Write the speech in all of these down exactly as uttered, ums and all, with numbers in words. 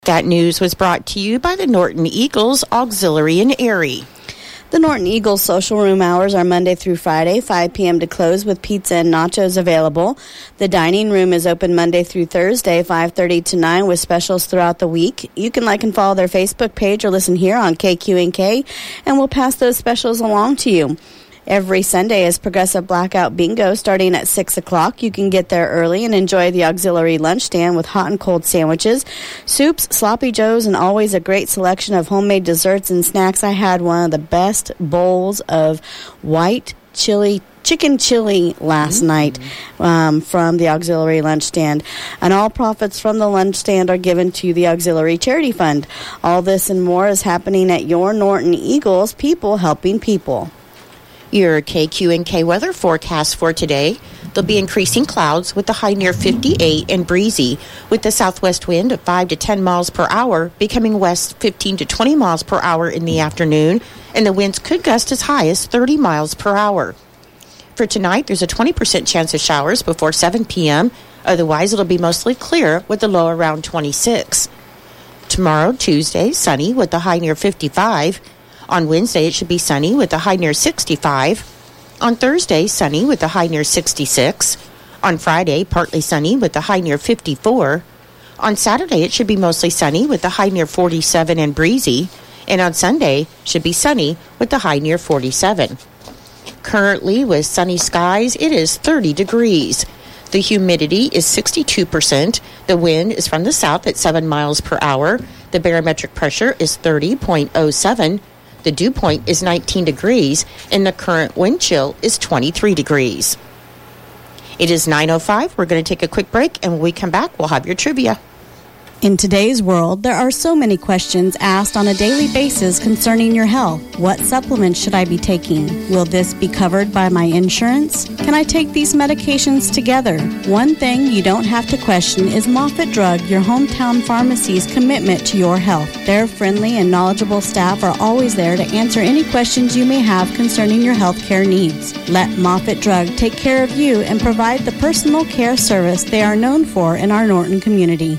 That news was brought to you by the Norton Eagles Auxiliary in Erie. The Norton Eagles social room hours are Monday through Friday, five p.m. to close, with pizza and nachos available. The dining room is open Monday through Thursday, five thirty to nine, with specials throughout the week. You can like and follow their Facebook page or listen here on K Q N K, and we'll pass those specials along to you. Every Sunday is Progressive Blackout Bingo starting at six o'clock. You can get there early and enjoy the auxiliary lunch stand with hot and cold sandwiches, soups, sloppy joes, and always a great selection of homemade desserts and snacks. I had one of the best bowls of white chili chicken chili last mm-hmm. night um, from the auxiliary lunch stand. And all profits from the lunch stand are given to the Auxiliary Charity Fund. All this and more is happening at your Norton Eagles, people helping people. Your K Q N K weather forecast for today. There'll be increasing clouds with the high near fifty-eight and breezy, with the southwest wind at five to ten miles per hour, becoming west fifteen to twenty miles per hour in the afternoon, and the winds could gust as high as thirty miles per hour. For tonight, there's a twenty percent chance of showers before seven p.m. Otherwise, it'll be mostly clear with the low around twenty-six. Tomorrow, Tuesday, sunny with the high near fifty-five. On Wednesday, it should be sunny with a high near sixty-five. On Thursday, sunny with a high near sixty-six. On Friday, partly sunny with a high near fifty-four. On Saturday, it should be mostly sunny with a high near forty-seven and breezy. And on Sunday, should be sunny with a high near forty-seven. Currently, with sunny skies, it is thirty degrees. The humidity is sixty-two percent. The wind is from the south at seven miles per hour. The barometric pressure is thirty point oh seven. The dew point is nineteen degrees, and the current wind chill is twenty-three degrees. It is nine oh five. We're going to take a quick break, and when we come back, we'll have your trivia. In today's world, there are so many questions asked on a daily basis concerning your health. What supplements should I be taking? Will this be covered by my insurance? Can I take these medications together? One thing you don't have to question is Moffitt Drug, your hometown pharmacy's commitment to your health. Their friendly and knowledgeable staff are always there to answer any questions you may have concerning your health care needs. Let Moffitt Drug take care of you and provide the personal care service they are known for in our Norton community.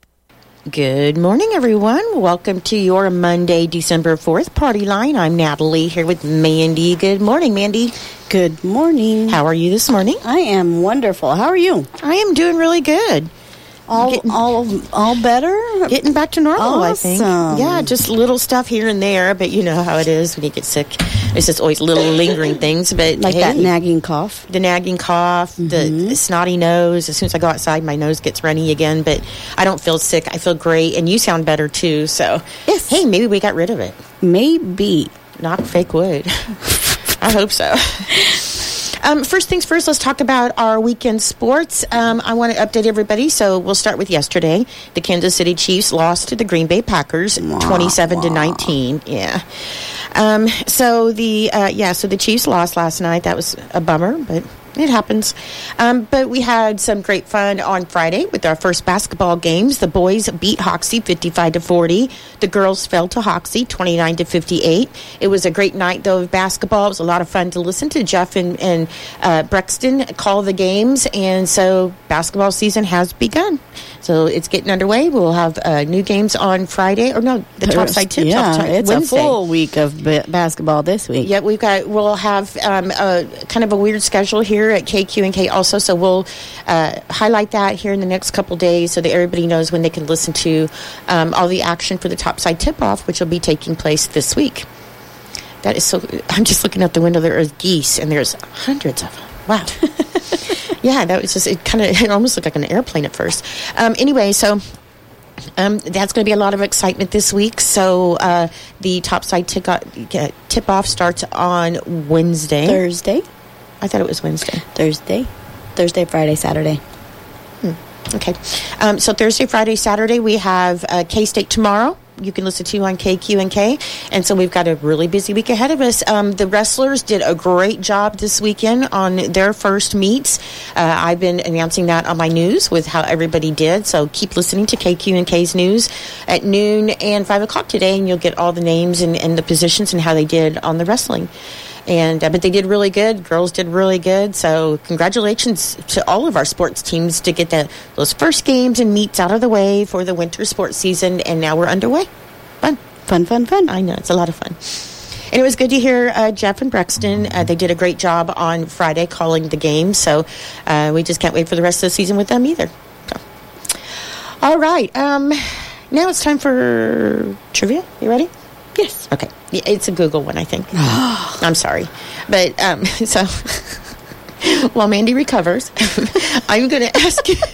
Good morning, everyone. Welcome to your Monday, December fourth party line. I'm Natalie here with Mandy. Good morning, Mandy. Good morning. How are you this morning? I am wonderful. How are you? I am doing really good. All getting, all all better? Getting back to normal, awesome. I think. Yeah, just little stuff here and there, but you know how it is when you get sick. It's just always little lingering things. But like hey, that nagging cough? The nagging cough, mm-hmm. the, the snotty nose. As soon as I go outside, my nose gets runny again, but I don't feel sick. I feel great, and you sound better, too. So, yes. Hey, maybe we got rid of it. Maybe. Knock fake wood. I hope so. Um, first things first, let's talk about our weekend sports. Um, I want to update everybody, so we'll start with yesterday. The Kansas City Chiefs lost to the Green Bay Packers, twenty-seven to nineteen. Yeah. Um, so the uh, yeah, so the Chiefs lost last night. That was a bummer, but it happens. Um, but we had some great fun on Friday with our first basketball games. The boys beat Hoxie fifty-five to forty. The girls fell to Hoxie twenty-nine to fifty-eight. It was a great night, though, of basketball. It was a lot of fun to listen to Jeff and, and uh, Brexton call the games. And so basketball season has begun. So it's getting underway. We'll have uh, new games on Friday. Or no, the Topside Tip. Yeah, Topside, it's Wednesday. A full week of b- basketball this week. Yeah, we've got, we'll have um, a kind of a weird schedule here at K Q and K also, so we'll uh, highlight that here in the next couple days so that everybody knows when they can listen to um, all the action for the Topside Tip-Off, which will be taking place this week. That is so, I'm just looking out the window, there are geese, and there's hundreds of them. Wow. Yeah, that was just, it kind of, it almost looked like an airplane at first. Um, anyway, so Um, that's going to be a lot of excitement this week. So uh, the Topside Tip-Off starts on Wednesday. Thursday. I thought it was Wednesday. Thursday. Thursday, Friday, Saturday. Hmm. Okay. Um, so Thursday, Friday, Saturday, we have uh, K-State tomorrow. You can listen to on K Q and K. And so we've got a really busy week ahead of us. Um, the wrestlers did a great job this weekend on their first meets. Uh, I've been announcing that on my news with how everybody did. So keep listening to K Q and K's news at noon and five o'clock today, and you'll get all the names and, and the positions and how they did on the wrestling. And uh, but they did really good. Girls did really good. So congratulations to all of our sports teams to get the, those first games and meets out of the way for the winter sports season. And now we're underway. Fun. Fun, fun, fun. I know. It's a lot of fun. And it was good to hear uh, Jeff and Brexton. Uh, they did a great job on Friday calling the game. So uh, we just can't wait for the rest of the season with them either. So. All right. Um, now it's time for trivia. You ready? Yes. Okay. It's a Google one, I think. I'm sorry. But, um, so, while Mandy recovers, I'm going to ask you,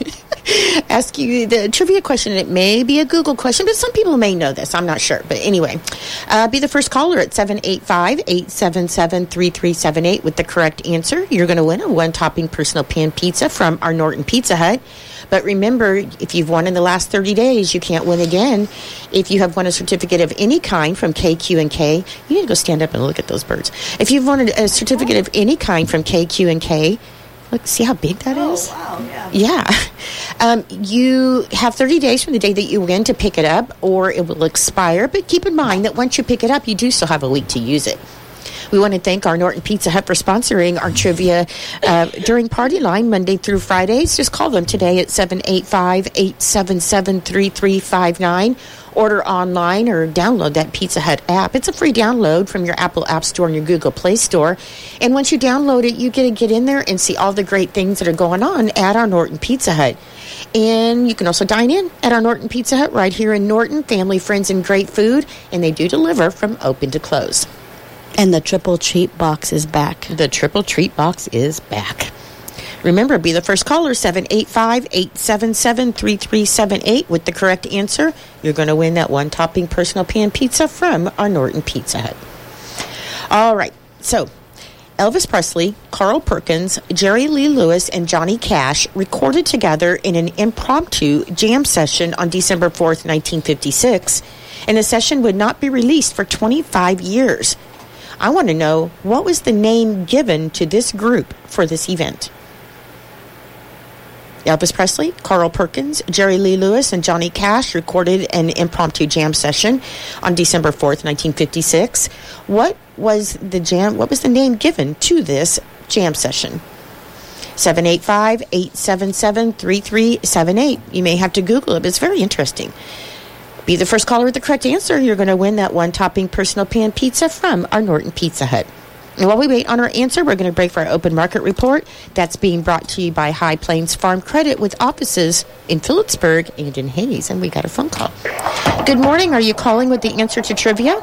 ask you the trivia question. It may be a Google question, but some people may know this. I'm not sure. But anyway, uh, be the first caller at seven eight five, eight seven seven, three three seven eight with the correct answer. You're going to win a one-topping personal pan pizza from our Norton Pizza Hut. But remember, if you've won in the last thirty days, you can't win again. If you have won a certificate of any kind from K Q and K, you need to go stand up and look at those birds. If you've won a certificate of any kind from K Q and K, look, see how big that is? Oh, wow, yeah. Yeah. Um, you have thirty days from the day that you win to pick it up, or it will expire. But keep in mind that once you pick it up, you do still have a week to use it. We want to thank our Norton Pizza Hut for sponsoring our trivia uh, during Party Line Monday through Fridays. Just call them today at seven eight five, eight seven seven, three three five nine. Order online or download that Pizza Hut app. It's a free download from your Apple App Store and your Google Play Store. And once you download it, you get to get in there and see all the great things that are going on at our Norton Pizza Hut. And you can also dine in at our Norton Pizza Hut right here in Norton. Family, friends, and great food. And they do deliver from open to close. And the triple treat box is back. The triple treat box is back. Remember, be the first caller, seven eight five, eight seven seven, three three seven eight with the correct answer. You're going to win that one-topping personal pan pizza from our Norton Pizza Hut. All right. So, Elvis Presley, Carl Perkins, Jerry Lee Lewis, and Johnny Cash recorded together in an impromptu jam session on December fourth, nineteen fifty-six. And the session would not be released for twenty-five years. I want to know, what was the name given to this group for this event? Elvis Presley, Carl Perkins, Jerry Lee Lewis, and Johnny Cash recorded an impromptu jam session on December fourth, nineteen fifty-six. What was the jam? What was the name given to this jam session? seven eight five, eight seven seven, three three seven eight. You may have to Google it, but it's very interesting. Be the first caller with the correct answer. You're going to win that one-topping personal pan pizza from our Norton Pizza Hut. And while we wait on our answer, we're going to break for our open market report. That's being brought to you by High Plains Farm Credit with offices in Phillipsburg and in Hayes. And we got a phone call. Good morning. Are you calling with the answer to trivia?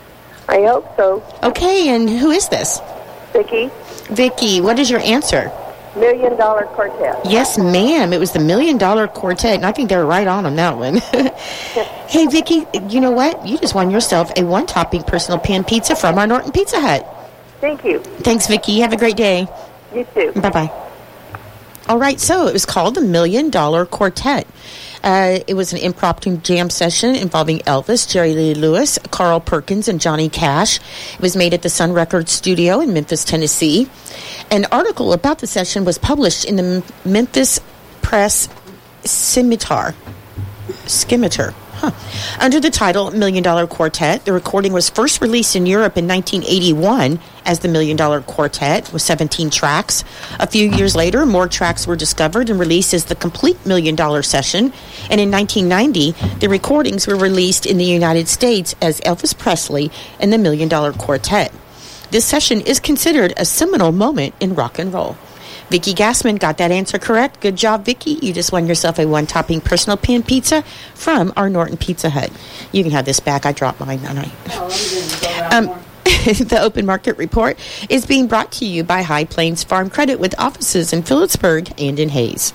I hope so. Okay, and who is this? Vicki. Vicki, what is your answer? Million Dollar Quartet. Yes, ma'am. It was the Million Dollar Quartet, and I think they were right on on that one. Hey, Vicki, you know what? You just won yourself a one-topping personal pan pizza from our Norton Pizza Hut. Thank you. Thanks, Vicki. Have a great day. You too. Bye-bye. All right, so it was called the Million Dollar Quartet. Uh, it was an impromptu jam session involving Elvis, Jerry Lee Lewis, Carl Perkins, and Johnny Cash. It was made at the Sun Records studio in Memphis, Tennessee. An article about the session was published in the Memphis Press Scimitar. Scimitar. Huh. Under the title Million Dollar Quartet, the recording was first released in Europe in nineteen eighty-one as the Million Dollar Quartet with seventeen tracks. A few years later, more tracks were discovered and released as the complete Million Dollar Session. And in nineteen ninety, the recordings were released in the United States as Elvis Presley and the Million Dollar Quartet. This session is considered a seminal moment in rock and roll. Vicki Gassman got that answer correct. Good job, Vicki. You just won yourself a one-topping personal pan pizza from our Norton Pizza Hut. You can have this back. I dropped mine, and I... Oh, um, the Open Market Report is being brought to you by High Plains Farm Credit with offices in Phillipsburg and in Hayes.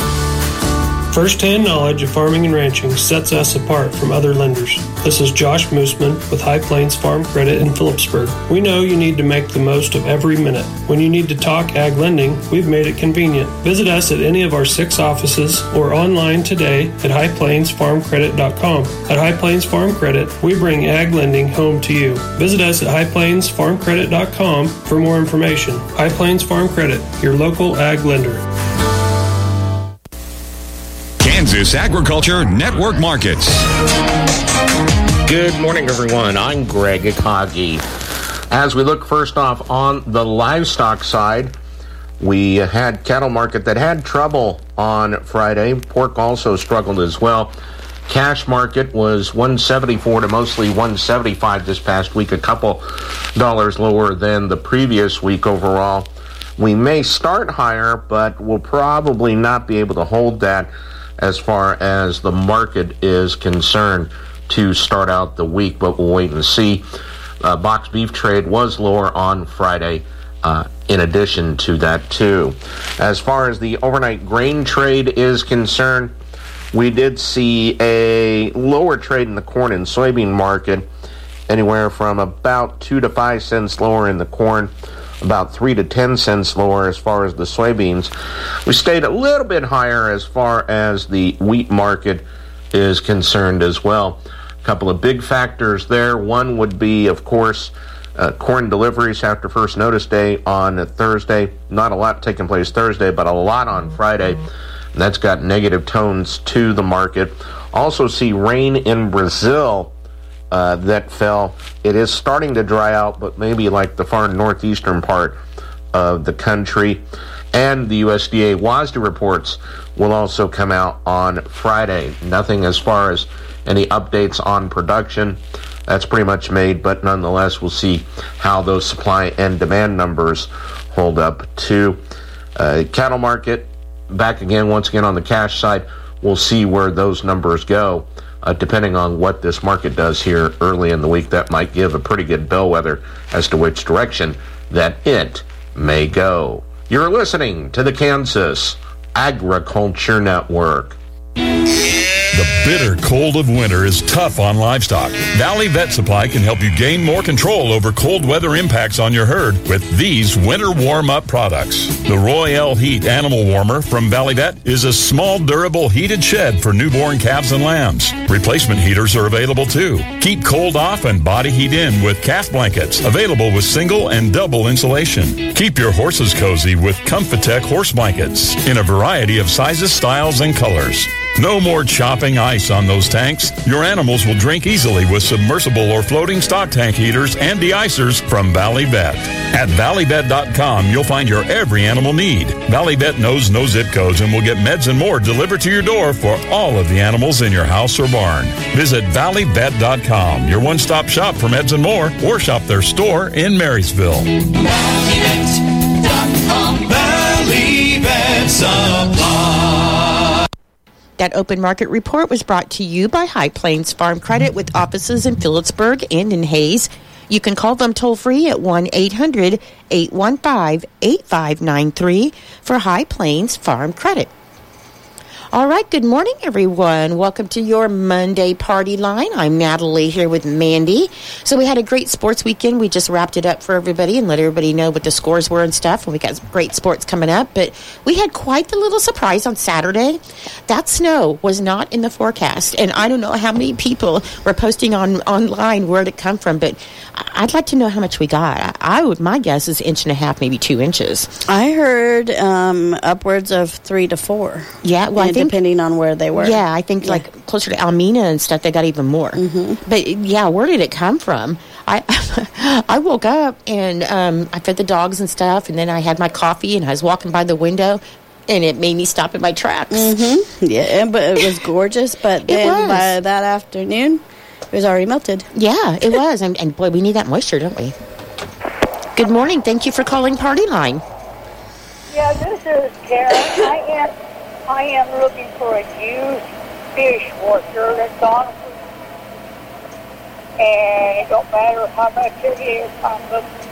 First-hand knowledge of farming and ranching sets us apart from other lenders. This is Josh Mooseman with High Plains Farm Credit in Phillipsburg. We know you need to make the most of every minute. When you need to talk ag lending, we've made it convenient. Visit us at any of our six offices or online today at high plains farm credit dot com. At High Plains Farm Credit, we bring ag lending home to you. Visit us at high plains farm credit dot com for more information. High Plains Farm Credit, your local ag lender. Kansas Agriculture Network Markets. Good morning, everyone. I'm Greg Akagi. As we look first off on the livestock side, we had cattle market that had trouble on Friday. Pork also struggled as well. Cash market was one seventy-four to mostly one seventy-five this past week, a couple dollars lower than the previous week overall. We may start higher, but we'll probably not be able to hold that as far as the market is concerned to start out the week, but we'll wait and see. Uh, box beef trade was lower on Friday, uh, in addition to that too. As far as the overnight grain trade is concerned, we did see a lower trade in the corn and soybean market, anywhere from about two to five cents lower in the corn, about three to ten cents lower as far as the soybeans. We stayed a little bit higher as far as the wheat market is concerned as well. A couple of big factors there. One would be, of course, uh, corn deliveries after first notice day on Thursday. Not a lot taking place Thursday, but a lot on Friday. That's got negative tones to the market. Also see rain in Brazil uh, that fell. It is starting to dry out, but maybe like the far northeastern part of the country. And the U S D A WASDE reports will also come out on Friday. Nothing as far as any updates on production. That's pretty much made, but nonetheless, we'll see how those supply and demand numbers hold up too. Uh, cattle market, back again, once again on the cash side. We'll see where those numbers go, uh, depending on what this market does here early in the week. That might give a pretty good bellwether as to which direction that it may go. You're listening to the Kansas Agriculture Network. The bitter cold of winter is tough on livestock. Valley Vet Supply can help you gain more control over cold weather impacts on your herd with these winter warm-up products. The Royale Heat Animal Warmer from Valley Vet is a small, durable heated shed for newborn calves and lambs. Replacement heaters are available too. Keep cold off and body heat in with calf blankets, available with single and double insulation. Keep your horses cozy with Comfitech horse blankets in a variety of sizes, styles, and colors. No more chopping ice on those tanks. Your animals will drink easily with submersible or floating stock tank heaters and de-icers from Valley Vet. At valley vet dot com, you'll find your every animal need. Valley Vet knows no zip codes and will get meds and more delivered to your door for all of the animals in your house or barn. Visit valley vet dot com, your one-stop shop for meds and more, or shop their store in Marysville. valley vet dot com, Valley Vet Supply. That open market report was brought to you by High Plains Farm Credit with offices in Phillipsburg and in Hayes. You can call them toll-free at one eight hundred eight one five eight five nine three for High Plains Farm Credit. All right, good morning, everyone. Welcome to your Monday party line. I'm Natalie here with Mandy. So we had a great sports weekend. We just wrapped it up for everybody and let everybody know what the scores were and stuff. And we got great sports coming up. But we had quite the little surprise on Saturday. That snow was not in the forecast. And I don't know how many people were posting on online where it come from. But I'd like to know how much we got. I would, my guess is inch and a half, maybe two inches. I heard um, upwards of three to four. Yeah, well, I think, depending on where they were. Yeah, I think yeah. like closer to Almena and stuff, they got even more. Mm-hmm. But yeah, where did it come from? I I woke up and um, I fed the dogs and stuff, and then I had my coffee and I was walking by the window, and it made me stop in my tracks. Mm-hmm. Yeah, but it was gorgeous. But then by that afternoon, it was already melted. Yeah, it was. And, and boy, we need that moisture, don't we? Good morning. Thank you for calling Party Line. Yeah, this is Karen. I am, I am looking for a used dishwasher that's on, and it don't matter how much it is. I'm looking.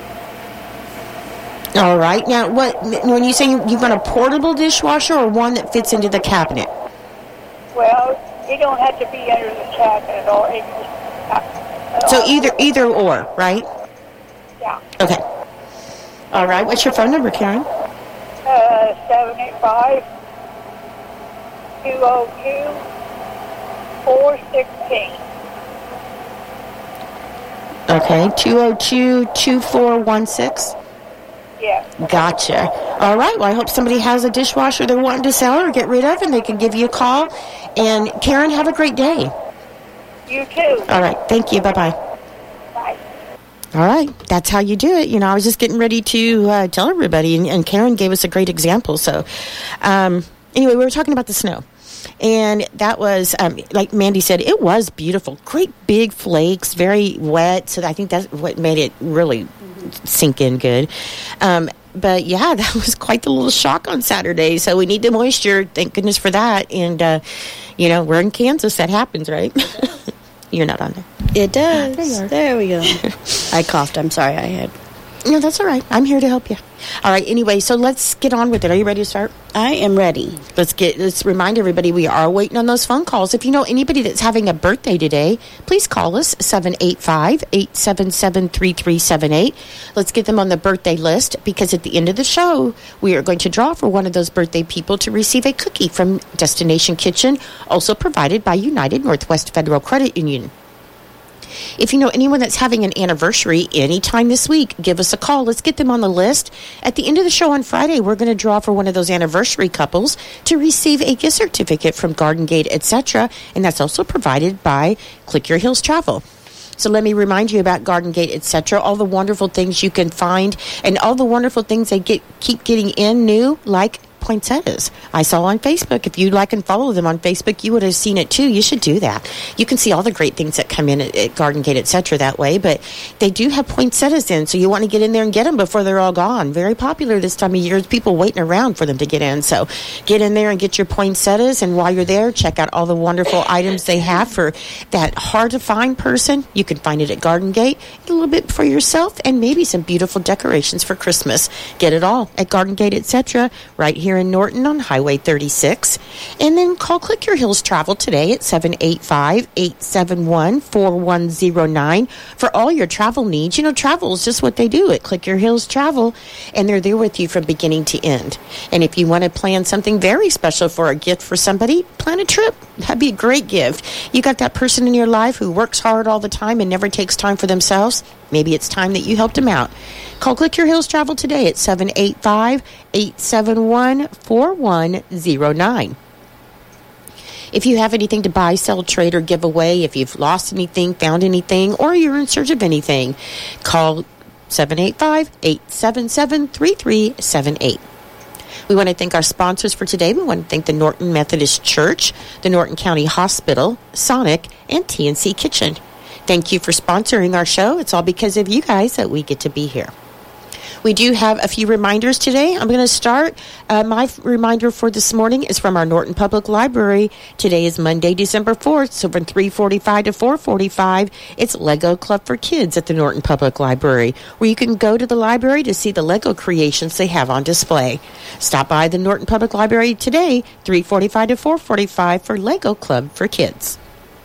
All right. Now, what when you say you want a portable dishwasher or one that fits into the cabinet? Well, you don't have to be under the cabinet or it just, uh, so either either or, right? Yeah. Okay. All right. What's your phone number, Karen? Uh, seven eight five, two oh two, four one six. Okay, two oh two, two four one six? Yeah. Gotcha. All right, well, I hope somebody has a dishwasher they're wanting to sell or get rid of, and they can give you a call. And Karen, have a great day. You too. All right, thank you. Bye-bye. Bye. All right. That's how you do it. You know, I was just getting ready to uh, tell everybody, and, and Karen gave us a great example. So, um, anyway, we were talking about the snow. And that was, um, like Mandy said, it was beautiful. Great big flakes, very wet. So I think that's what made it really sink in good. Um, but, yeah, that was quite the little shock on Saturday. So we need the moisture. Thank goodness for that. And, uh, you know, we're in Kansas. That happens, right? You're not on there. It does. There you are. There we go. I coughed. I'm sorry. I had... No, that's all right. I'm here to help you. All right. Anyway, so let's get on with it. Are you ready to start? I am ready. Let's get. Let's remind everybody we are waiting on those phone calls. If you know anybody that's having a birthday today, please call us seven eight five, eight seven seven, three three seven eight. Let's get them on the birthday list, because at the end of the show, we are going to draw for one of those birthday people to receive a cookie from Destination Kitchen, also provided by United Northwest Federal Credit Union. If you know anyone that's having an anniversary anytime this week, give us a call. Let's get them on the list. At the end of the show on Friday, we're going to draw for one of those anniversary couples to receive a gift certificate from Garden Gate, et cetera, and that's also provided by Click Your Heels Travel. So let me remind you about Garden Gate, et cetera, all the wonderful things you can find, and all the wonderful things they get keep getting in new, like poinsettias. I saw on Facebook. If you like and follow them on Facebook, you would have seen it too. You should do that. You can see all the great things that come in at, at Garden Gate, et cetera that way, but they do have poinsettias in, so you want to get in there and get them before they're all gone. Very popular this time of year. There's people waiting around for them to get in, so get in there and get your poinsettias, and while you're there, check out all the wonderful items they have for that hard-to-find person. You can find it at Garden Gate, a little bit for yourself, and maybe some beautiful decorations for Christmas. Get it all at Garden Gate, et cetera, right here in Norton on Highway thirty-six. And then call Click Your Heels Travel today at seven eight five, eight seven one, four one zero nine for all your travel needs. You know, travel is just what they do at Click Your Heels Travel, and they're there with you from beginning to end. And if you want to plan something very special for a gift for somebody, plan a trip. That'd be a great gift. You got that person in your life who works hard all the time and never takes time for themselves. Maybe it's time that you helped them out. Call Click Your Heels Travel today at seven eight five, eight seven one, four one zero nine. If you have anything to buy, sell, trade, or give away, if you've lost anything, found anything, or you're in search of anything, call seven eight five, eight seven seven, three three seven eight. We want to thank our sponsors for today. We want to thank the Norton Methodist Church, the Norton County Hospital, Sonic, and T N C Kitchen. Thank you for sponsoring our show. It's all because of you guys that we get to be here. We do have a few reminders today. I'm going to start. Uh, my f- reminder for this morning is from our Norton Public Library. Today is Monday, December fourth, so from three forty-five to four forty-five, it's Lego Club for Kids at the Norton Public Library, where you can go to the library to see the Lego creations they have on display. Stop by the Norton Public Library today, three forty-five to four forty-five, for Lego Club for Kids.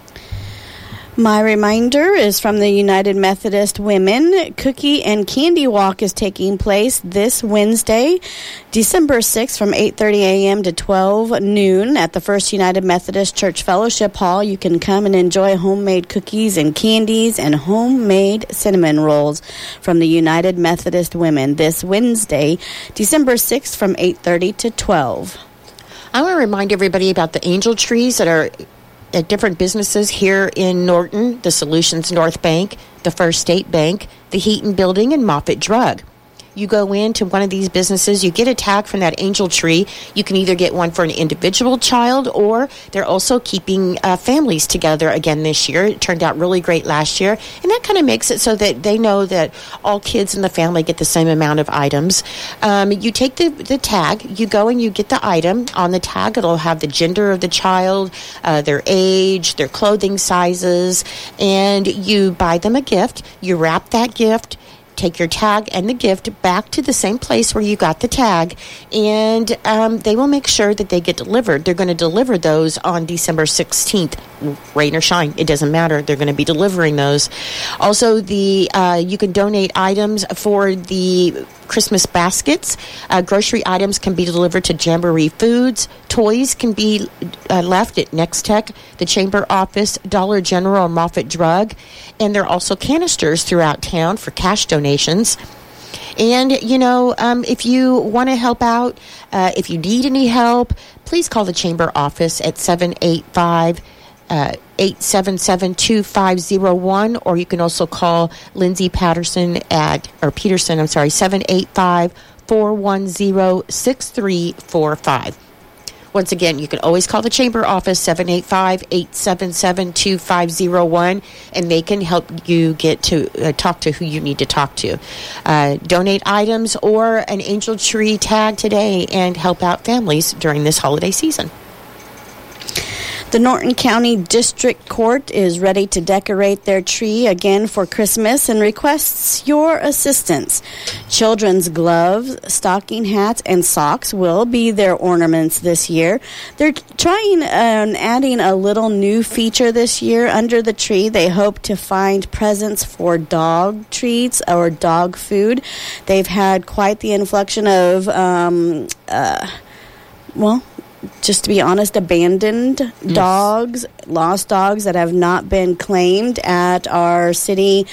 My reminder is from the United Methodist Women. Cookie and Candy Walk is taking place this Wednesday, December sixth, from eight thirty a.m. to twelve noon at the First United Methodist Church Fellowship Hall. You can come and enjoy homemade cookies and candies and homemade cinnamon rolls from the United Methodist Women this Wednesday, December sixth, from eight thirty to twelve. I want to remind everybody about the angel trees that are at different businesses here in Norton, the Solutions North Bank, the First State Bank, the Heaton Building, and Moffitt Drug. You go into one of these businesses, you get a tag from that angel tree. You can either get one for an individual child, or they're also keeping uh, families together again this year. It turned out really great last year, and that kind of makes it so that they know that all kids in the family get the same amount of items. Um, you take the, the tag, you go and you get the item. On the tag, it'll have the gender of the child, uh, their age, their clothing sizes, and you buy them a gift. You wrap that gift, take your tag and the gift back to the same place where you got the tag, and um, they will make sure that they get delivered. They're going to deliver those on December sixteenth. Rain or shine, it doesn't matter. They're going to be delivering those. Also, the uh, you can donate items for the Christmas baskets. Uh, grocery items can be delivered to Jamboree Foods. Toys can be uh, left at Next Tech, the Chamber Office, Dollar General, or Moffitt Drug. And there are also canisters throughout town for cash donations. And, you know, um, if you want to help out, uh, if you need any help, please call the Chamber Office at seven eight five, uh, eight seven seven, two five zero one, or you can also call Lindsay Patterson at, or Peterson, I'm sorry, seven eight five, four one zero, six three four five. Once again, you can always call the Chamber office, seven eight five, eight seven seven, two five zero one, and they can help you get to uh, talk to who you need to talk to. Uh, donate items or an angel tree tag today and help out families during this holiday season. The Norton County District Court is ready to decorate their tree again for Christmas and requests your assistance. Children's gloves, stocking hats, and socks will be their ornaments this year. They're trying and um, adding a little new feature this year. Under the tree, they hope to find presents for dog treats or dog food. They've had quite the inflection of, um, uh, well, just to be honest, abandoned yes. dogs, lost dogs that have not been claimed at our city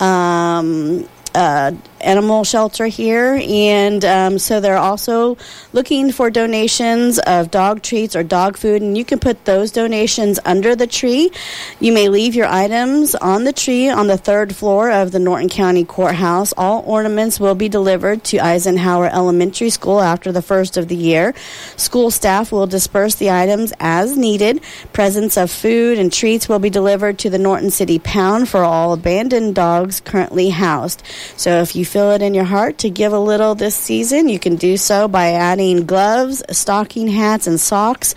um, uh, animal shelter here. And um, so they're also looking for donations of dog treats or dog food, and you can put those donations under the tree. You may leave your items on the tree on the third floor of the Norton County Courthouse. All ornaments will be delivered to Eisenhower Elementary School after the first of the year. School staff will disperse the items as needed. Presents of food and treats will be delivered to the Norton City Pound for all abandoned dogs currently housed. So if you feel it in your heart to give a little this season, you can do so by adding gloves, stocking hats, and socks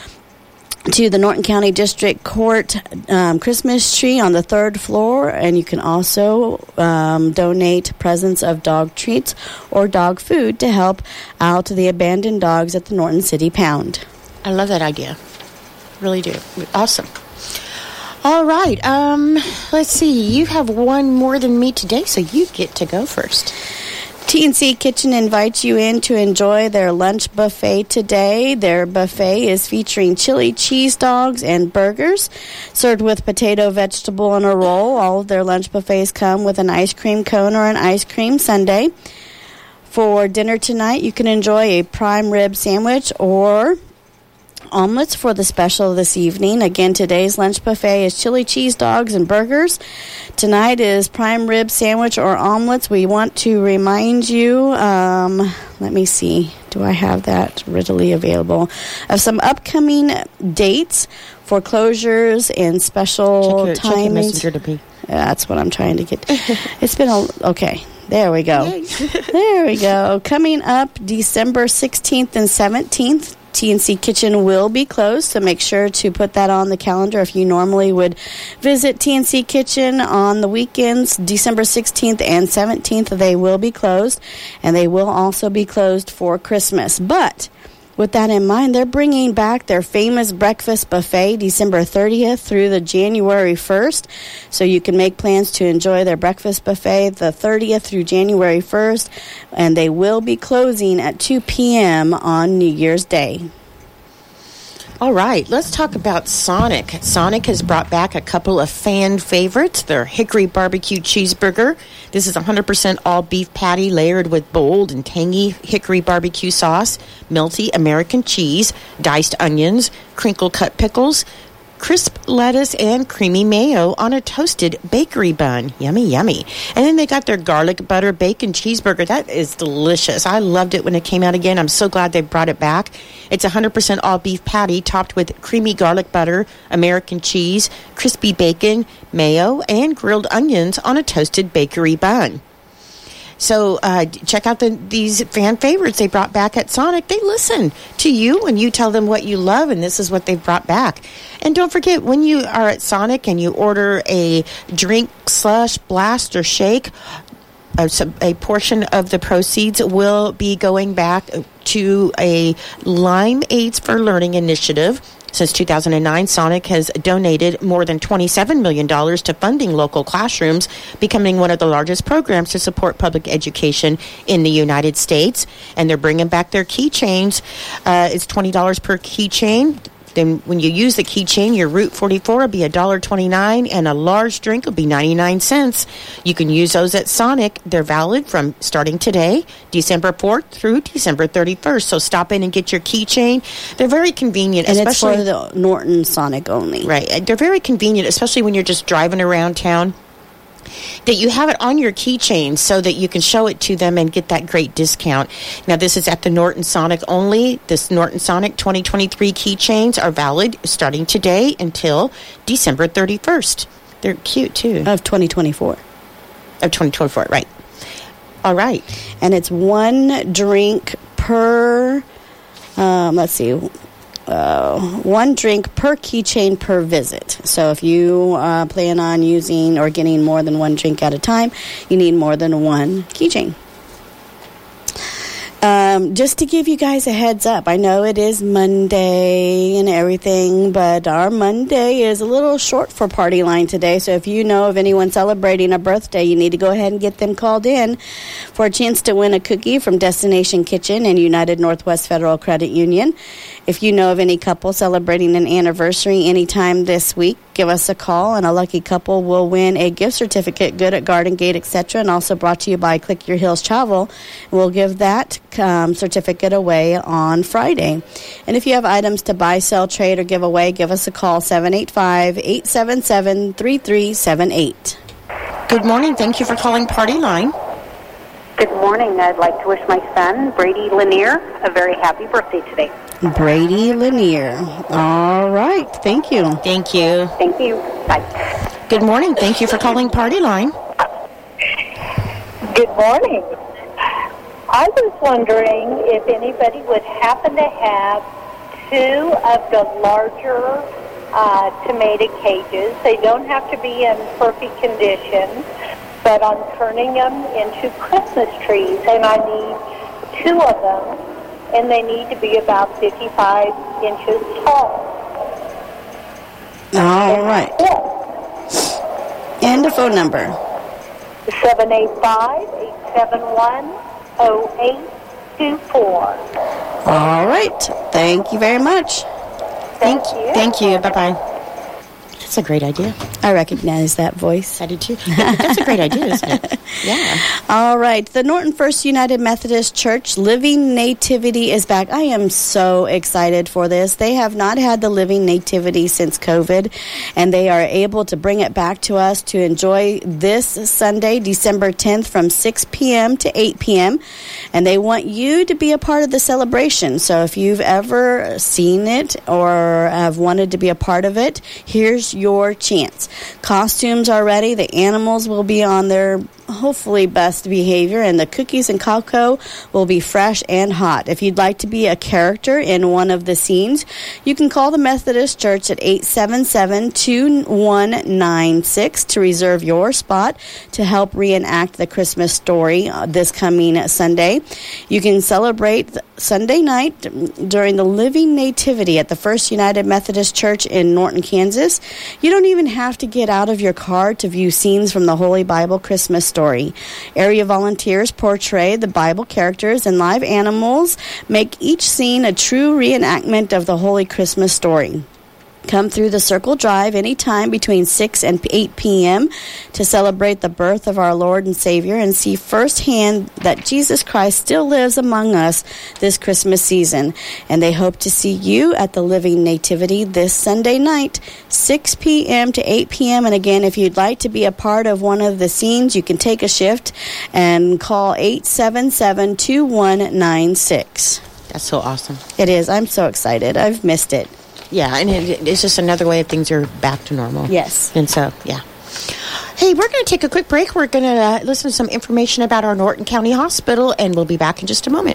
to the Norton County District Court um, Christmas tree on the third floor, and you can also um, donate presents of dog treats or dog food to help out the abandoned dogs at the Norton City Pound. I love that idea. Really do. Awesome. All right. Um, let's see. You have one more than me today, so you get to go first. T N C Kitchen invites you in to enjoy their lunch buffet today. Their buffet is featuring chili cheese dogs and burgers served with potato, vegetable, and a roll. All of their lunch buffets come with an ice cream cone or an ice cream sundae. For dinner tonight, you can enjoy a prime rib sandwich or omelets for the special this evening. Again, today's lunch buffet is chili cheese dogs and burgers. Tonight is prime rib sandwich or omelets. We want to remind you, um, let me see, do I have that readily available, of some upcoming dates for closures and special check your, timings. Check your messenger to be. Yeah, that's what I'm trying to get. It's been a, okay. There we go. There we go. Coming up December sixteenth and seventeenth, T N C Kitchen will be closed, so make sure to put that on the calendar. If you normally would visit T N C Kitchen on the weekends, December sixteenth and seventeenth, they will be closed, and they will also be closed for Christmas. But with that in mind, they're bringing back their famous breakfast buffet December thirtieth through the January first. So you can make plans to enjoy their breakfast buffet the thirtieth through January first. And they will be closing at two p.m. on New Year's Day. All right, let's talk about Sonic. Sonic has brought back a couple of fan favorites. Their Hickory Barbecue Cheeseburger. This is one hundred percent all beef patty layered with bold and tangy hickory barbecue sauce, melty American cheese, diced onions, crinkle cut pickles, crisp lettuce, and creamy mayo on a toasted bakery bun. Yummy, yummy. And then they got their garlic butter bacon cheeseburger. That is delicious. I loved it when it came out again. I'm so glad they brought it back. It's one hundred percent all beef patty topped with creamy garlic butter, American cheese, crispy bacon, mayo, and grilled onions on a toasted bakery bun. So uh, check out the, these fan favorites they brought back at Sonic. They listen to you when you tell them what you love, and this is what they've brought back. And don't forget, when you are at Sonic and you order a drink, slush, blast, or shake, a, a portion of the proceeds will be going back to a Lyme AIDS for Learning initiative. Since two thousand nine, Sonic has donated more than twenty-seven million dollars to funding local classrooms, becoming one of the largest programs to support public education in the United States. And they're bringing back their keychains. Uh, it's twenty dollars per keychain Then when you use the keychain, your Route forty-four will be one dollar twenty-nine and a large drink will be ninety-nine cents. You can use those at Sonic. They're valid from starting today, December fourth through December thirty-first. So stop in and get your keychain. They're very convenient. And especially it's for the Norton Sonic only. Right. They're very convenient, especially when you're just driving around town, that you have it on your keychain so that you can show it to them and get that great discount. Now, this is at the Norton Sonic only. This Norton Sonic twenty twenty-three keychains are valid starting today until December thirty-first. They're cute, too. Of twenty twenty-four. Of twenty twenty-four, right. All right. And it's one drink per, um, let's see, Uh, one drink per keychain per visit. So if you uh, plan on using or getting more than one drink at a time, you need more than one keychain. Um, just to give you guys a heads up, I know it is Monday and everything, but our Monday is a little short for Party Line today. So if you know of anyone celebrating a birthday, you need to go ahead and get them called in for a chance to win a cookie from Destination Kitchen and United Northwest Federal Credit Union. If you know of any couple celebrating an anniversary anytime this week, give us a call, and a lucky couple will win a gift certificate, good at Garden Gate, et cetera, and also brought to you by Click Your Heels Travel. We'll give that um, certificate away on Friday. And if you have items to buy, sell, trade, or give away, give us a call, seven eight five, eight seven seven, three three seven eight. Good morning. Thank you for calling Party Line. Good morning. I'd like to wish my son, Brady Lanier, a very happy birthday today. Brady Lanier. All right. Thank you. Thank you. Thank you. Bye. Good morning. Thank you for calling Party Line. Good morning. I was wondering if anybody would happen to have two of the larger uh, tomato cages. They don't have to be in perfect condition, but I'm turning them into Christmas trees, and I need two of them, and they need to be about fifty-five inches tall. All right. And a phone number. seven eight five, eight seven one, zero eight two four. All right. Thank you very much. Thank you. Thank you. Bye-bye. That's a great idea. I recognize that voice. I do too. That's a great idea, isn't it? Yeah. All right. The Norton First United Methodist Church Living Nativity is back. I am so excited for this. They have not had the Living Nativity since COVID, and they are able to bring it back to us to enjoy this Sunday, December tenth, from six p.m. to eight p.m., and they want you to be a part of the celebration. So if you've ever seen it or have wanted to be a part of it, here's your chance. Costumes are ready. The animals will be on their hopefully best behavior, and the cookies and cocoa will be fresh and hot. If you'd like to be a character in one of the scenes, you can call the Methodist Church at eight seven seven, two one nine six to reserve your spot to help reenact the Christmas story this coming Sunday. You can celebrate Sunday night during the Living Nativity at the First United Methodist Church in Norton, Kansas. You don't even have to get out of your car to view scenes from the Holy Bible Christmas story. Area volunteers portray the Bible characters, and live animals make each scene a true reenactment of the Holy Christmas story. Come through the Circle Drive anytime between six and eight p.m. to celebrate the birth of our Lord and Savior and see firsthand that Jesus Christ still lives among us this Christmas season. And they hope to see you at the Living Nativity this Sunday night, six p.m. to eight p.m. And again, if you'd like to be a part of one of the scenes, you can take a shift and call eight seven seven, two one nine six. That's so awesome. It is. I'm so excited. I've missed it. Yeah, and it, it's just another way that things are back to normal. Yes. And so, yeah. Hey, we're going to take a quick break. We're going to uh, listen to some information about our Norton County Hospital, and we'll be back in just a moment.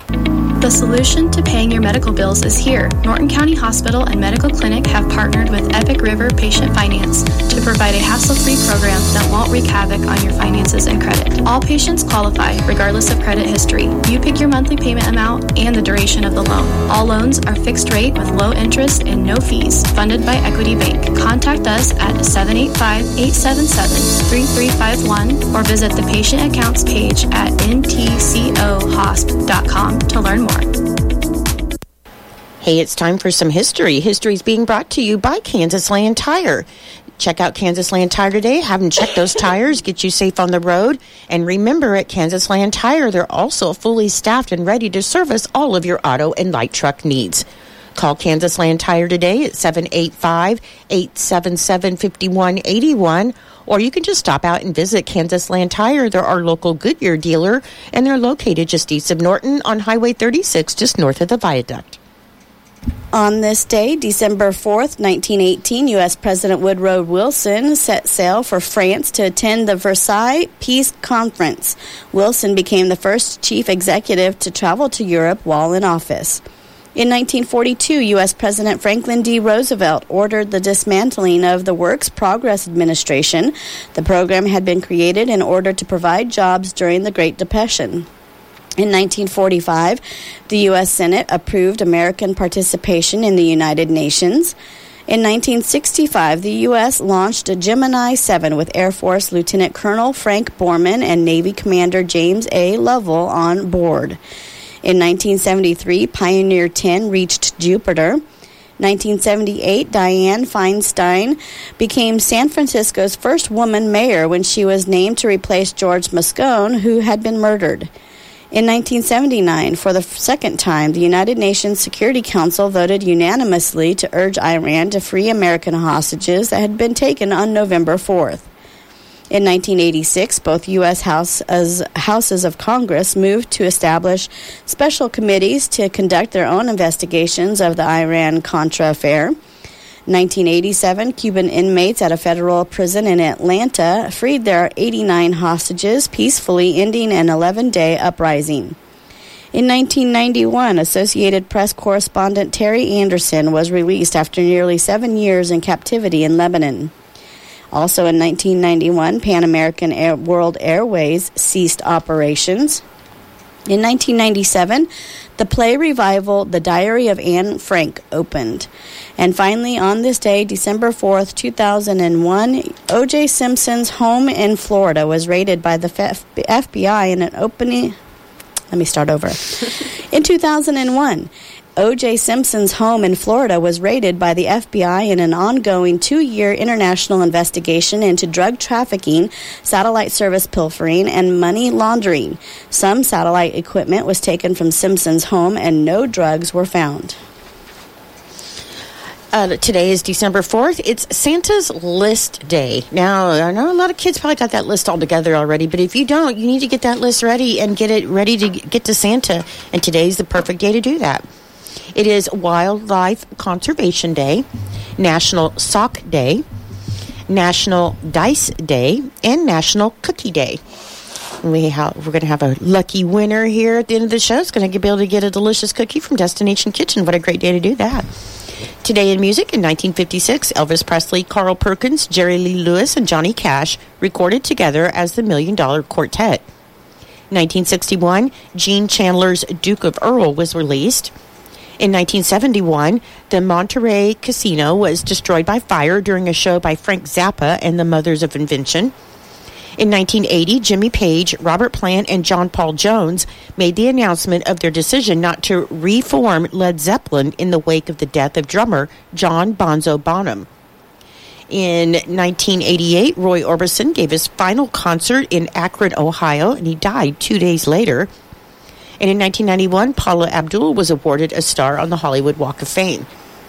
The solution to paying your medical bills is here. Norton County Hospital and Medical Clinic have partnered with Epic River Patient Finance to provide a hassle-free program that won't wreak havoc on your finances and credit. All patients qualify, regardless of credit history. You pick your monthly payment amount and the duration of the loan. All loans are fixed rate with low interest and no fees, funded by Equity Bank. Contact us at seven eight five, eight seven seven, three three five one or visit the patient accounts page at n t c o hosp dot com to learn more. Hey, it's time for some history. History is being brought to you by Kansas Land Tire. Check out Kansas Land Tire today. Have them check those tires, get you safe on the road. And remember, at Kansas Land Tire, they're also fully staffed and ready to service all of your auto and light truck needs. Call Kansas Land Tire today at seven eight five, eight seven seven, five one eight one, or you can just stop out and visit Kansas Land Tire. They're our local Goodyear dealer, and they're located just east of Norton on Highway thirty-six, just north of the viaduct. On this day, December fourth, nineteen eighteen, U S President Woodrow Wilson set sail for France to attend the Versailles Peace Conference. Wilson became the first chief executive to travel to Europe while in office. In nineteen forty-two, U S President Franklin D. Roosevelt ordered the dismantling of the Works Progress Administration. The program had been created in order to provide jobs during the Great Depression. In nineteen forty-five, the U S Senate approved American participation in the United Nations. In nineteen sixty-five, the U S launched a Gemini seven with Air Force Lieutenant Colonel Frank Borman and Navy Commander James A. Lovell on board. In nineteen seventy-three, Pioneer ten reached Jupiter. nineteen seventy-eight, Dianne Feinstein became San Francisco's first woman mayor when she was named to replace George Moscone, who had been murdered. In nineteen seventy-nine, for the second time, the United Nations Security Council voted unanimously to urge Iran to free American hostages that had been taken on November fourth. In nineteen eighty-six, both U S House, as Houses of Congress moved to establish special committees to conduct their own investigations of the Iran-Contra affair. nineteen eighty-seven, Cuban inmates at a federal prison in Atlanta freed their eighty-nine hostages, peacefully ending an eleven-day uprising. In nineteen ninety-one, Associated Press correspondent Terry Anderson was released after nearly seven years in captivity in Lebanon. Also in nineteen ninety-one, Pan American Air World Airways ceased operations. In nineteen ninety-seven, the play revival The Diary of Anne Frank opened. And finally, on this day, December fourth, two thousand one, O J. Simpson's home in Florida was raided by the F B I in an opening... Let me start over. In two thousand one, O J. Simpson's home in Florida was raided by the F B I in an ongoing two-year international investigation into drug trafficking, satellite service pilfering, and money laundering. Some satellite equipment was taken from Simpson's home, and no drugs were found. Uh, today is December fourth. It's Santa's List Day. Now, I know a lot of kids probably got that list all together already, but if you don't, you need to get that list ready and get it ready to get to Santa, and today's the perfect day to do that. It is Wildlife Conservation Day, National Sock Day, National Dice Day, and National Cookie Day. We ha- we're going to have a lucky winner here at the end of the show. It's going to be able to get a delicious cookie from Destination Kitchen. What a great day to do that. Today in music, in nineteen fifty-six, Elvis Presley, Carl Perkins, Jerry Lee Lewis, and Johnny Cash recorded together as the Million Dollar Quartet. nineteen sixty-one, Gene Chandler's Duke of Earl was released. In nineteen seventy-one, the Monterey Casino was destroyed by fire during a show by Frank Zappa and the Mothers of Invention. In nineteen eighty, Jimmy Page, Robert Plant, and John Paul Jones made the announcement of their decision not to reform Led Zeppelin in the wake of the death of drummer John Bonzo Bonham. In nineteen eighty-eight, Roy Orbison gave his final concert in Akron, Ohio, and he died two days later. And in nineteen ninety-one, Paula Abdul was awarded a star on the Hollywood Walk of Fame.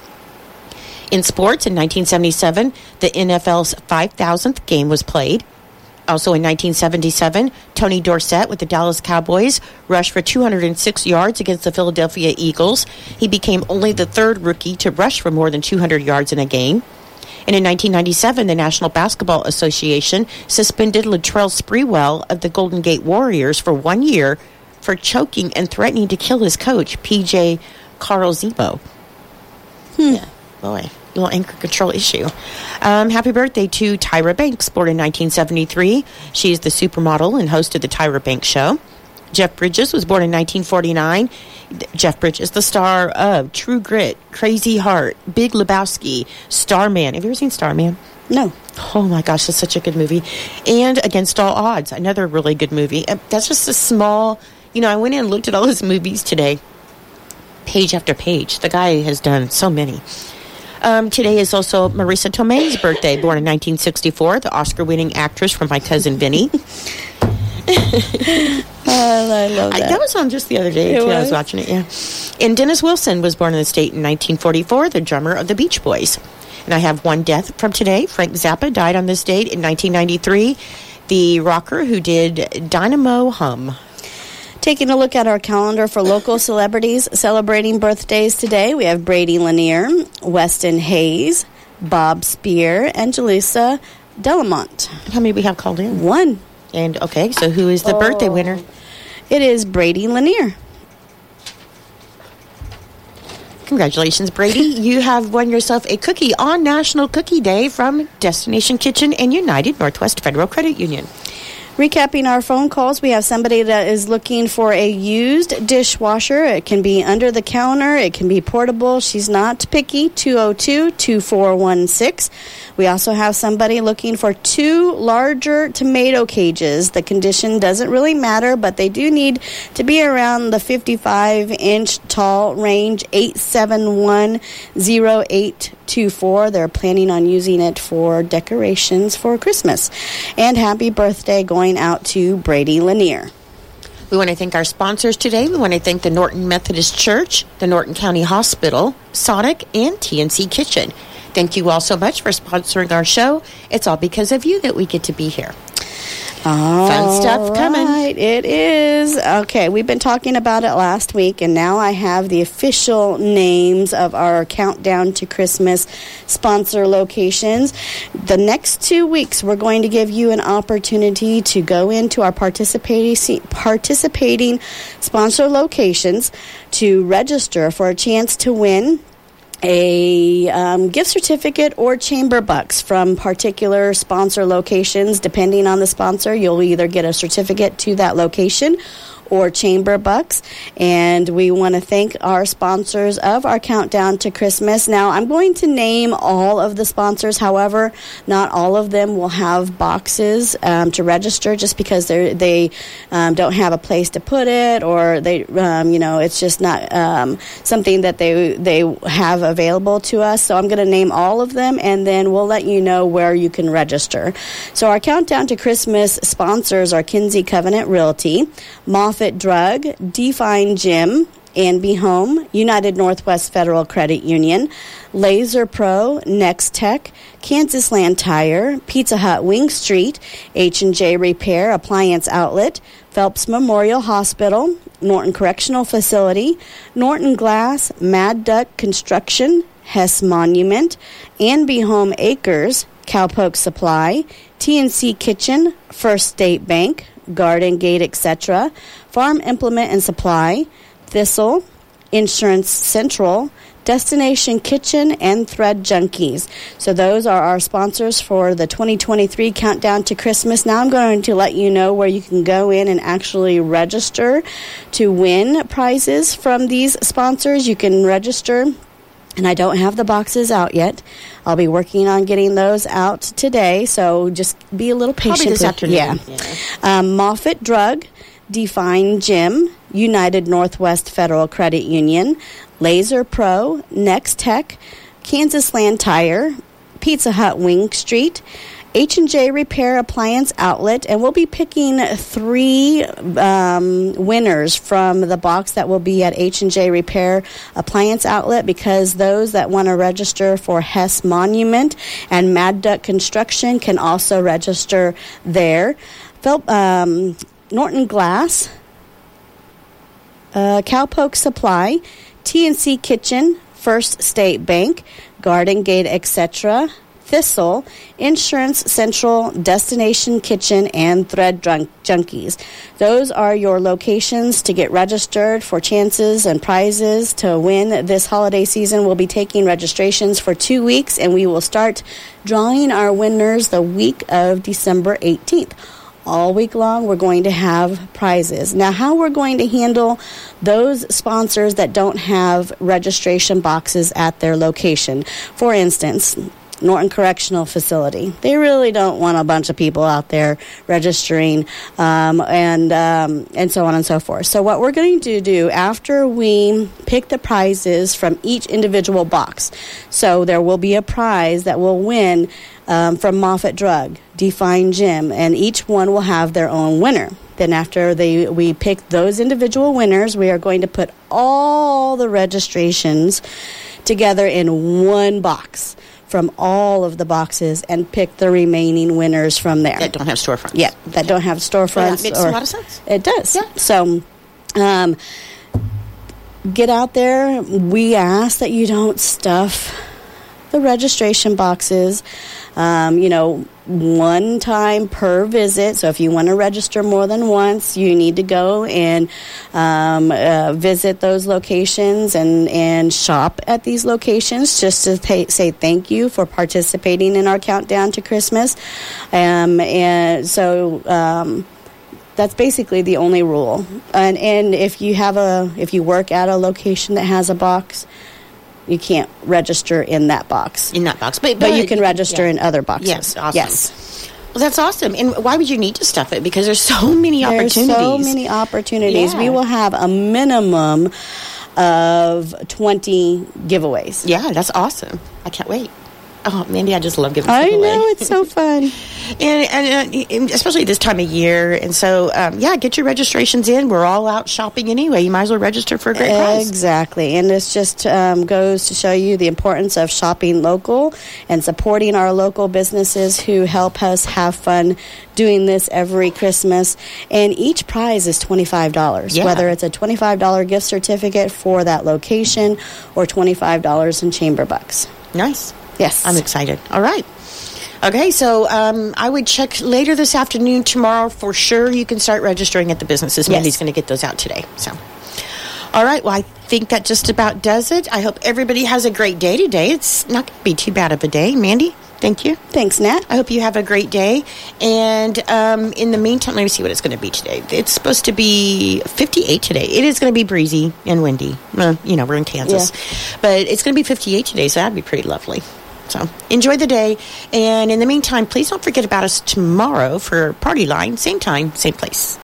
In sports, in nineteen seventy-seven, the N F L's five thousandth game was played. Also in nineteen seventy-seven, Tony Dorsett with the Dallas Cowboys rushed for two hundred six yards against the Philadelphia Eagles. He became only the third rookie to rush for more than two hundred yards in a game. And in nineteen ninety-seven, the National Basketball Association suspended Latrell Sprewell of the Golden Gate Warriors for one year for choking and threatening to kill his coach, P J Carl Zebo. Hmm. Yeah, boy, little anger control issue. Um, happy birthday to Tyra Banks, born in nineteen seventy-three. She is the supermodel and host of the Tyra Banks Show. Jeff Bridges was born in nineteen forty-nine. Jeff Bridges, the star of True Grit, Crazy Heart, Big Lebowski, Starman. Have you ever seen Starman? No. Oh my gosh, that's such a good movie. And Against All Odds, another really good movie. That's just a small, you know, I went in and looked at all his movies today. page after page. The guy has done so many. Um, today is also Marisa Tomei's birthday, born in nineteen sixty-four, the Oscar-winning actress from My Cousin Vinny. oh, I love that. I, that was on just the other day, It too. was? I was watching it, yeah. And Dennis Wilson was born in the state in nineteen forty-four, the drummer of the Beach Boys. And I have one death from today. Frank Zappa died on this date in nineteen ninety-three, the rocker who did Dynamo Hum. Taking a look at our calendar for local celebrities celebrating birthdays today, we have Brady Lanier, Weston Hayes, Bob Spear, and Jalisa Delamont. How many we have called in? One. And, okay, so who is the Oh. birthday winner? It is Brady Lanier. Congratulations, Brady. You have won yourself a cookie on National Cookie Day from Destination Kitchen and United Northwest Federal Credit Union. Recapping our phone calls, we have somebody that is looking for a used dishwasher. It can be under the counter. It can be portable. She's not picky. two oh two, two four one six. We also have somebody looking for two larger tomato cages. The condition doesn't really matter, but they do need to be around the fifty-five inch tall range. eight seven one, oh eight two four. They're planning on using it for decorations for Christmas. And happy birthday going out to Brady Lanier. We want to thank our sponsors today. We want to thank the Norton Methodist Church, the Norton County Hospital, Sonic, and T N C Kitchen. Thank you all so much for sponsoring our show. It's all because of you that we get to be here. Fun stuff coming. Right, it is. Okay, we've been talking about it last week, and now I have the official names of our Countdown to Christmas sponsor locations. The next two weeks, we're going to give you an opportunity to go into our participating participating sponsor locations to register for a chance to win a um, gift certificate or chamber bucks from particular sponsor locations. Depending on the sponsor, you'll either get a certificate to that location or chamber bucks. And we want to thank our sponsors of our Countdown to Christmas. Now, I'm going to name all of the sponsors. However, not all of them will have boxes um, to register just because they they um, don't have a place to put it, or they um, you know it's just not um, something that they they have available to us. So I'm going to name all of them, and then we'll let you know where you can register. So our Countdown to Christmas sponsors are Kinsey Covenant Realty, Moffett Drug, Define Gym, and Be Home, United Northwest Federal Credit Union, Laser Pro, Next Tech, Kansas Land Tire, Pizza Hut Wing Street, H and J Repair Appliance Outlet, Phelps Memorial Hospital, Norton Correctional Facility, Norton Glass, Mad Duck Construction, Hess Monument, and Be Home Acres, Cowpoke Supply, T N C Kitchen, First State Bank, Garden Gate, et cetera, Farm Implement and Supply, Thistle, Insurance Central, Destination Kitchen, and Thread Junkies. So those are our sponsors for the twenty twenty-three Countdown to Christmas. Now I'm going to let you know where you can go in and actually register to win prizes from these sponsors. You can register, and I don't have the boxes out yet. I'll be working on getting those out today, so just be a little patient. Probably this afternoon. Yeah. yeah. Um, Moffett Drug, Define Gym, United Northwest Federal Credit Union, Laser Pro, Next Tech, Kansas Land Tire, Pizza Hut Wing Street, H and J Repair Appliance Outlet, and we'll be picking three um, winners from the box that will be at H and J Repair Appliance Outlet, because those that want to register for Hess Monument and Mad Duck Construction can also register there. Phil, um, Norton Glass, uh, Cowpoke Supply, T N C Kitchen, First State Bank, Garden Gate, et cetera, Thistle, Insurance Central, Destination Kitchen, and Thread Drunk Junkies. Those are your locations to get registered for chances and prizes to win this holiday season. We'll be taking registrations for two weeks, and we will start drawing our winners the week of December eighteenth. All week long, we're going to have prizes. Now, how we're going to handle those sponsors that don't have registration boxes at their location. For instance, Norton Correctional Facility. They really don't want a bunch of people out there registering um, and um, and so on and so forth. So what we're going to do after we pick the prizes from each individual box, so there will be a prize that will win um, from Moffitt Drug, Define Gym, and each one will have their own winner. Then after they, we pick those individual winners, we are going to put all the registrations together in one box from all of the boxes and pick the remaining winners from there. That don't have storefronts. Yeah, that don't have storefronts. Well, that makes or, a lot of sense. It does. Yeah. So um, get out there. We ask that you don't stuff the registration boxes, um, you know, one time per visit. So if you want to register more than once, you need to go and um, uh, visit those locations and, and shop at these locations just to th- say thank you for participating in our countdown to Christmas. Um, and so um, that's basically the only rule. And, and if you have a, if you work at a location that has a box, you can't register in that box. In that box. But, but, but you can register yeah. in other boxes. Yes, awesome. Yes. Well, that's awesome. And why would you need to stuff it? Because there's so many There's opportunities. so many opportunities. Yeah. We will have a minimum of twenty giveaways. Yeah, that's awesome. I can't wait. Oh, Mandy, I just love giving stuff I away. know, it's so fun. and, and, and especially this time of year. And so, um, yeah, get your registrations in. We're all out shopping anyway. You might as well register for a great prize. Exactly. And this just um, goes to show you the importance of shopping local and supporting our local businesses who help us have fun doing this every Christmas. And each prize is twenty-five dollars, Yeah. whether it's a twenty-five dollars gift certificate for that location or twenty-five dollars in chamber bucks. Nice. Yes. I'm excited. All right. Okay, so um, I would check later this afternoon, tomorrow for sure. You can start registering at the businesses. Yes. Mandy's going to get those out today. So, all right. Well, I think that just about does it. I hope everybody has a great day today. It's not going to be too bad of a day. Mandy, thank you. Thanks, Nat. I hope you have a great day. And um, in the meantime, let me see what it's going to be today. It's supposed to be fifty-eight today. It is going to be breezy and windy. Uh, you know, we're in Kansas. Yeah. But it's going to be fifty-eight today, so that'd be pretty lovely. So enjoy the day. And in the meantime, please don't forget about us tomorrow for Party Line. Same time, same place.